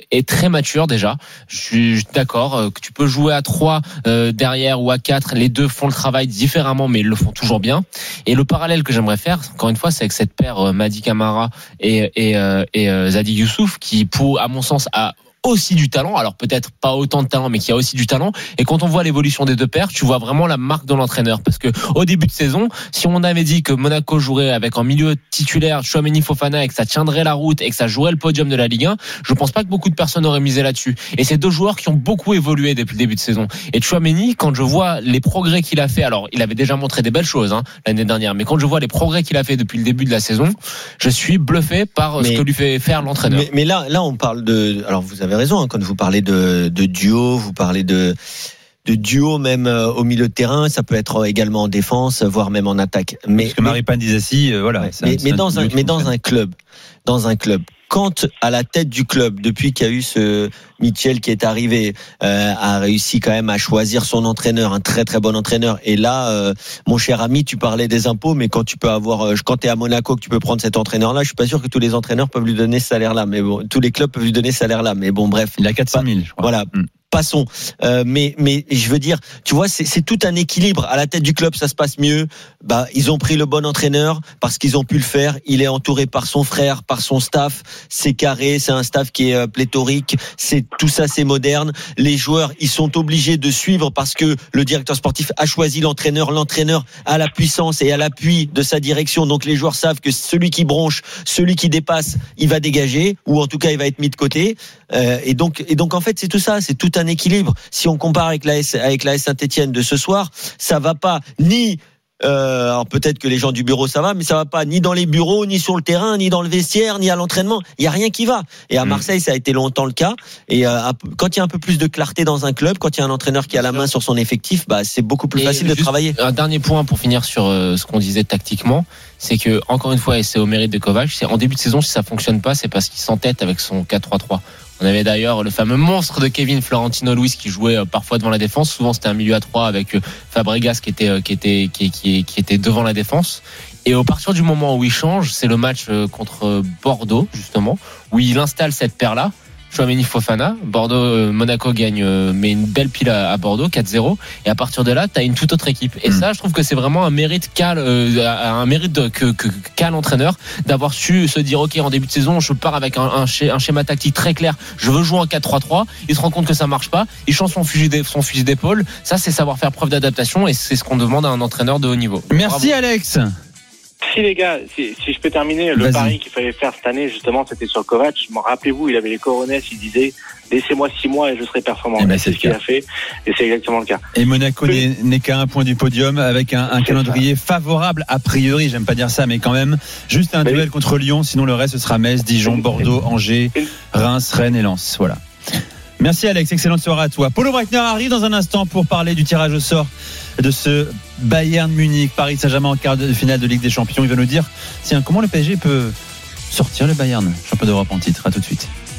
est très mature déjà. Je suis d'accord euh, que tu peux jouer à trois euh, derrière ou à quatre. Les deux font le travail différemment, mais ils le font toujours bien. Et le parallèle que j'aimerais faire, encore une fois, c'est avec cette paire euh, Mady Camara et et, euh, et euh, Zadie Youssouf, qui, pour à mon sens, a aussi du talent, alors peut-être pas autant de talent, mais qui a aussi du talent. Et quand on voit l'évolution des deux paires, tu vois vraiment la marque de l'entraîneur, parce que au début de saison, si on avait dit que Monaco jouerait avec en milieu titulaire Tchouaméni, Fofana, et que ça tiendrait la route et que ça jouerait le podium de la Ligue un, je pense pas que beaucoup de personnes auraient misé là-dessus. Et c'est deux joueurs qui ont beaucoup évolué depuis le début de saison. Et Tchouaméni, quand je vois les progrès qu'il a fait, alors il avait déjà montré des belles choses hein, l'année dernière, mais quand je vois les progrès qu'il a fait depuis le début de la saison, je suis bluffé par mais, ce que lui fait faire l'entraîneur. Mais, mais là, là, on parle de. Alors vous avez raison hein, quand vous parlez de, de duo, vous parlez de, de duo même euh, au milieu de terrain, ça peut être également en défense, voire même en attaque. Mais parce que Maripane disait si, euh, voilà. Ouais, mais, mais dans un, mais dans un club, dans un club. Quand à la tête du club, depuis qu'il y a eu ce Mitchell qui est arrivé, euh, a réussi quand même à choisir son entraîneur, un très très bon entraîneur. Et là, euh, mon cher ami, tu parlais des impôts, mais quand tu peux avoir, euh, quand t'es à Monaco, que tu peux prendre cet entraîneur-là, je suis pas sûr que tous les entraîneurs peuvent lui donner ce salaire-là. Mais bon, tous les clubs peuvent lui donner ce salaire-là. Mais bon, bref. Il a quatre cent mille, je crois. Voilà. Mm. Passons. Euh, mais mais je veux dire, tu vois, c'est, c'est tout un équilibre. À la tête du club, ça se passe mieux. Bah, ils ont pris le bon entraîneur parce qu'ils ont pu le faire. Il est entouré par son frère, par son staff. C'est carré, c'est un staff qui est euh, pléthorique. C'est tout ça, c'est moderne. Les joueurs, ils sont obligés de suivre parce que le directeur sportif a choisi l'entraîneur. L'entraîneur a la puissance et a l'appui de sa direction. Donc les joueurs savent que celui qui bronche, celui qui dépasse, il va dégager ou en tout cas il va être mis de côté. Euh, et donc et donc en fait c'est tout ça, c'est tout un équilibre. Si on compare avec la S, avec la S Saint-Étienne de ce soir, ça va pas ni euh, alors peut-être que les gens du bureau ça va, mais ça va pas ni dans les bureaux, ni sur le terrain, ni dans le vestiaire, ni à l'entraînement. Il y a rien qui va. Et à Marseille, ça a été longtemps le cas. Et euh, quand il y a un peu plus de clarté dans un club, quand il y a un entraîneur qui a la main sur son effectif, bah c'est beaucoup plus et facile de travailler. Un dernier point pour finir sur euh, ce qu'on disait tactiquement, c'est que encore une fois, et c'est au mérite de Kovac, c'est en début de saison si ça fonctionne pas, c'est parce qu'il s'entête avec son quatre trois trois. On avait d'ailleurs le fameux monstre de Kevin, Florentino Luis, qui jouait parfois devant la défense. Souvent, c'était un milieu à trois avec Fabregas qui était, qui était, qui, qui, qui était devant la défense. Et au partir du moment où il change, c'est le match contre Bordeaux, justement, où il installe cette paire-là. Tchouaméni, Fofana, Bordeaux, euh, Monaco gagne, euh, met une belle pile à, à Bordeaux, quatre zéro. Et à partir de là, t'as une toute autre équipe. Et mmh. ça, je trouve que c'est vraiment un mérite qu'a, euh, un mérite de, que, que, qu'a l'entraîneur d'avoir su se dire, ok, en début de saison, je pars avec un, un, un schéma tactique très clair. Je veux jouer en quatre trois trois. Il se rend compte que ça marche pas. Il change son fusil, son fusil d'épaule. Ça, c'est savoir faire preuve d'adaptation et c'est ce qu'on demande à un entraîneur de haut niveau. Merci, bravo. Alex. Si les gars, si, si je peux terminer, le Vas-y. pari qu'il fallait faire cette année, justement, c'était sur Kovac. Rappelez-vous, il avait les coronets, il disait laissez-moi six mois et je serai performant. Eh ben, c'est, c'est ce qu'il a fait et c'est exactement le cas. Et Monaco oui. n'est, n'est qu'à un point du podium avec un, un calendrier ça. favorable a priori, j'aime pas dire ça, mais quand même, juste un mais duel oui. contre Lyon, sinon le reste ce sera Metz, Dijon, Bordeaux, Angers, Reims, Rennes et Lens. Voilà. Merci Alex, excellente soirée à toi. Paulo Breitner arrive dans un instant pour parler du tirage au sort de ce Bayern Munich, Paris Saint-Germain en quart de finale de Ligue des Champions. Il va nous dire tiens, comment le P S G peut sortir le Bayern, champion d'Europe en titre. À tout de suite.